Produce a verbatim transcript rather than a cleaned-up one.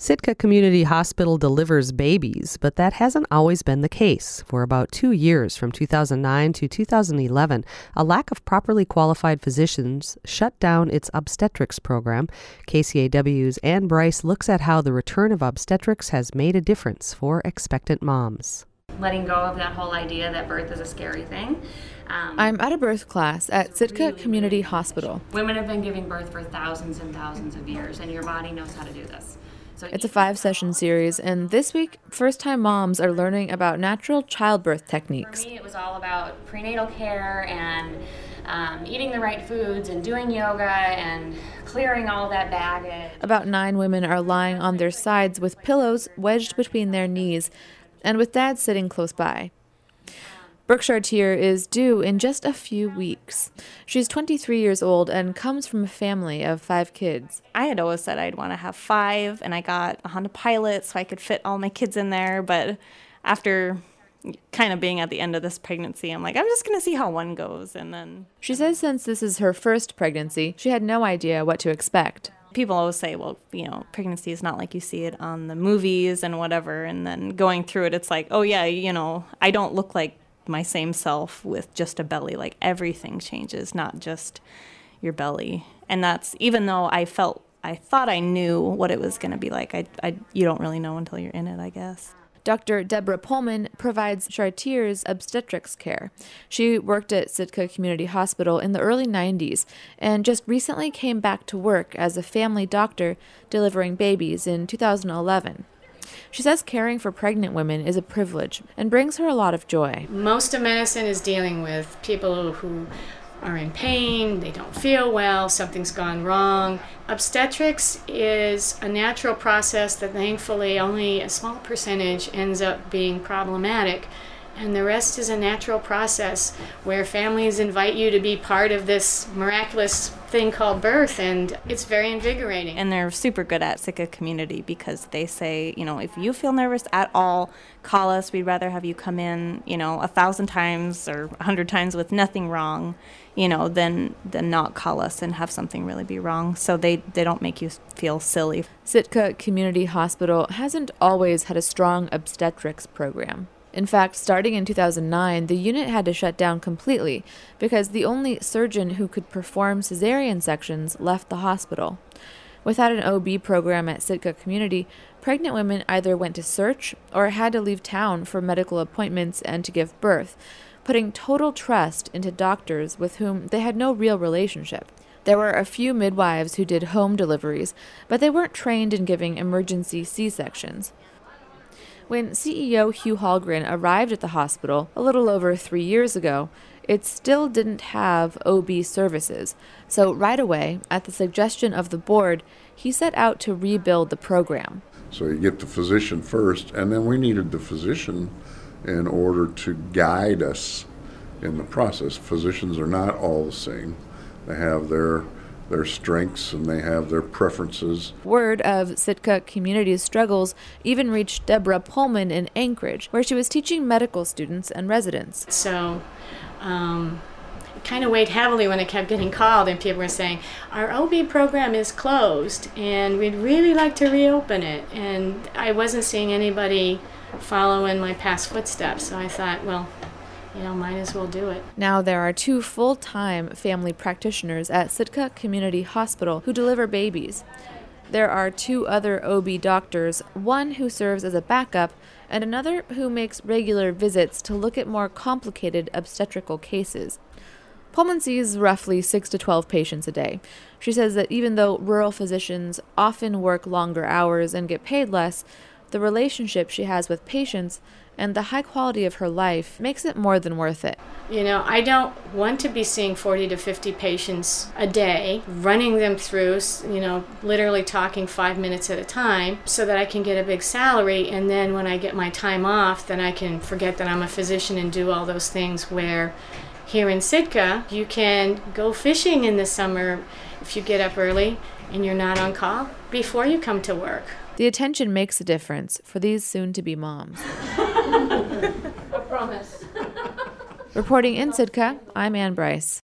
Sitka Community Hospital delivers babies, but that hasn't always been the case. For about two years, from two thousand nine to two thousand eleven, a lack of properly qualified physicians shut down its obstetrics program. K C A W's Ann Bryce looks at how the return of obstetrics has made a difference for expectant moms. Letting go of that whole idea that birth is a scary thing. Um, I'm at a birth class at Sitka really, Community really Hospital. Women have been giving birth for thousands and thousands of years, and your body knows how to do this. So it's a five-session series, and this week, first-time moms are learning about natural childbirth techniques. For me, it was all about prenatal care and um, eating the right foods and doing yoga and clearing all that baggage. About nine women are lying on their sides with pillows wedged between their knees, and with Dad sitting close by. Brooke Chartier is due in just a few weeks. She's twenty-three years old and comes from a family of five kids. I had always said I'd want to have five, and I got a Honda Pilot so I could fit all my kids in there. But after kind of being at the end of this pregnancy, I'm like, I'm just going to see how one goes. And then she says since this is her first pregnancy, she had no idea what to expect. People always say, well, you know, pregnancy is not like you see it on the movies and whatever. And then going through it, it's like, oh, yeah, you know, I don't look like my same self with just a belly. Like everything changes, not just your belly. And that's, even though I felt, I thought I knew what it was going to be like, I, I, you don't really know until you're in it, I guess. Doctor Deborah Pullman provides Chartier's obstetrics care. She worked at Sitka Community Hospital in the early nineties and just recently came back to work as a family doctor delivering babies in two thousand eleven. She says caring for pregnant women is a privilege and brings her a lot of joy. Most of medicine is dealing with people who are in pain, they don't feel well, something's gone wrong. Obstetrics is a natural process that thankfully only a small percentage ends up being problematic. And the rest is a natural process where families invite you to be part of this miraculous thing called birth, and it's very invigorating. And they're super good at Sitka Community because they say, you know, if you feel nervous at all, call us. We'd rather have you come in, you know, a thousand times or a hundred times with nothing wrong, you know, than than not call us and have something really be wrong. So they, they don't make you feel silly. Sitka Community Hospital hasn't always had a strong obstetrics program. In fact, starting in two thousand nine, the unit had to shut down completely because the only surgeon who could perform cesarean sections left the hospital. Without an O B program at Sitka Community, pregnant women either went to search or had to leave town for medical appointments and to give birth, putting total trust into doctors with whom they had no real relationship. There were a few midwives who did home deliveries, but they weren't trained in giving emergency C-sections. When C E O Hugh Hallgren arrived at the hospital a little over three years ago, it still didn't have O B services. So right away, at the suggestion of the board, he set out to rebuild the program. So you get the physician first, and then we needed the physician in order to guide us in the process. Physicians are not all the same. They have their their strengths and they have their preferences. Word of Sitka Community's struggles even reached Deborah Pullman in Anchorage, where she was teaching medical students and residents. So um, it kind of weighed heavily when it kept getting called and people were saying, our O B program is closed and we'd really like to reopen it. And I wasn't seeing anybody follow in my past footsteps, so I thought, well, you know, might as well do it. Now there are two full-time family practitioners at Sitka Community Hospital who deliver babies. There are two other O B doctors, one who serves as a backup and another who makes regular visits to look at more complicated obstetrical cases. Pullman sees roughly six to twelve patients a day. She says that even though rural physicians often work longer hours and get paid less, the relationship she has with patients and the high quality of her life makes it more than worth it. You know, I don't want to be seeing forty to fifty patients a day, running them through, you know, literally talking five minutes at a time so that I can get a big salary, and then when I get my time off, then I can forget that I'm a physician and do all those things where here in Sitka, you can go fishing in the summer if you get up early and you're not on call before you come to work. The attention makes a difference for these soon-to-be moms. I promise. Reporting in Sitka, I'm Ann Bryce.